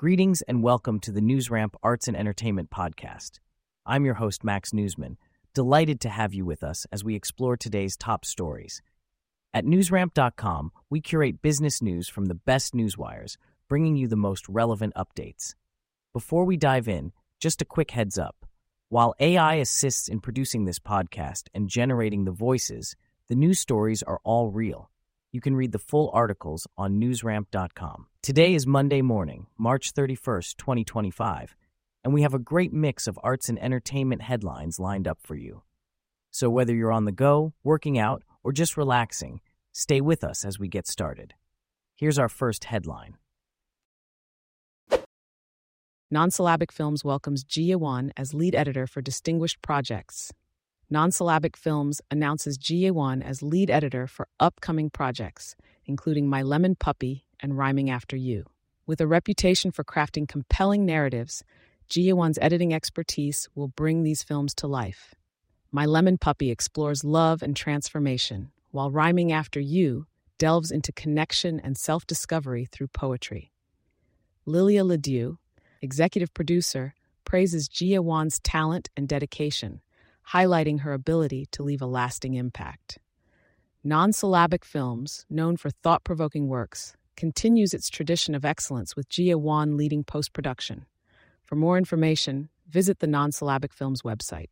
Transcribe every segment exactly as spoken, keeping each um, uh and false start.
Greetings and welcome to the NewsRamp Arts and Entertainment Podcast. I'm your host, Max Newsman, delighted to have you with us as we explore today's top stories. At newsramp dot com, we curate business news from the best newswires, bringing you the most relevant updates. Before we dive in, just a quick heads up. While A I assists in producing this podcast and generating the voices, the news stories are all real. You can read the full articles on newsramp dot com. Today is Monday morning, March thirty-first, twenty twenty-five, and we have a great mix of arts and entertainment headlines lined up for you. So whether you're on the go, working out, or just relaxing, stay with us as we get started. Here's our first headline. Nonsyllabic Films welcomes Ji Ye-won as lead editor for distinguished projects. Nonsyllabic Films announces Ji Ye-won as lead editor for upcoming projects, including My Lemon Puppy and Rhyming After You. With a reputation for crafting compelling narratives, Ji Ye-won's editing expertise will bring these films to life. My Lemon Puppy explores love and transformation, while Rhyming After You delves into connection and self-discovery through poetry. Lilia Ledieu, executive producer, praises Ji Ye-won's talent and dedication, highlighting her ability to leave a lasting impact. Nonsyllabic Films, known for thought-provoking works, continues its tradition of excellence with Ji Ye-won leading post-production. For more information, visit the Nonsyllabic Films website.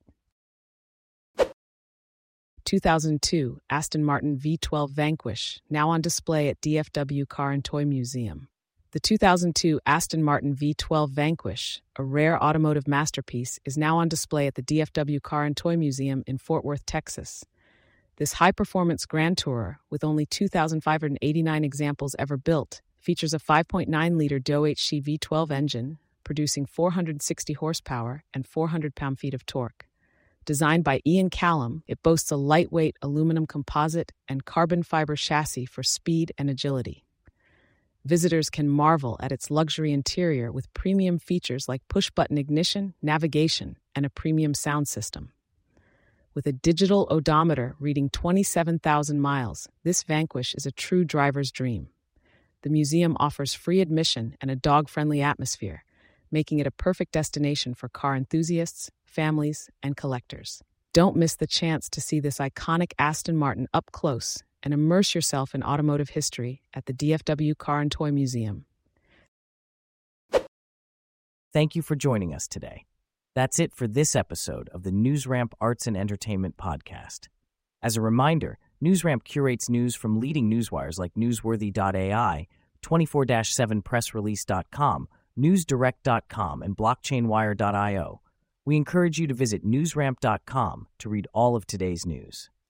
two thousand two Aston Martin V twelve Vanquish, now on display at D F W Car and Toy Museum. The two thousand two Aston Martin V twelve Vanquish, a rare automotive masterpiece, is now on display at the D F W Car and Toy Museum in Fort Worth, Texas. This high-performance Grand Tourer, with only two thousand five hundred eighty-nine examples ever built, features a five point nine liter D O H C V twelve engine, producing four hundred sixty horsepower and four hundred pound-feet of torque. Designed by Ian Callum, it boasts a lightweight aluminum composite and carbon fiber chassis for speed and agility. Visitors can marvel at its luxury interior with premium features like push-button ignition, navigation, and a premium sound system. With a digital odometer reading twenty-seven thousand miles, this Vanquish is a true driver's dream. The museum offers free admission and a dog-friendly atmosphere, making it a perfect destination for car enthusiasts, families, and collectors. Don't miss the chance to see this iconic Aston Martin up close and immerse yourself in automotive history at the D F W Car and Toy Museum. Thank you for joining us today. That's it for this episode of the NewsRamp Arts and Entertainment Podcast. As a reminder, NewsRamp curates news from leading newswires like newsworthy dot A I, twenty-four seven press release dot com, newsdirect dot com, and blockchain wire dot io. We encourage you to visit newsramp dot com to read all of today's news.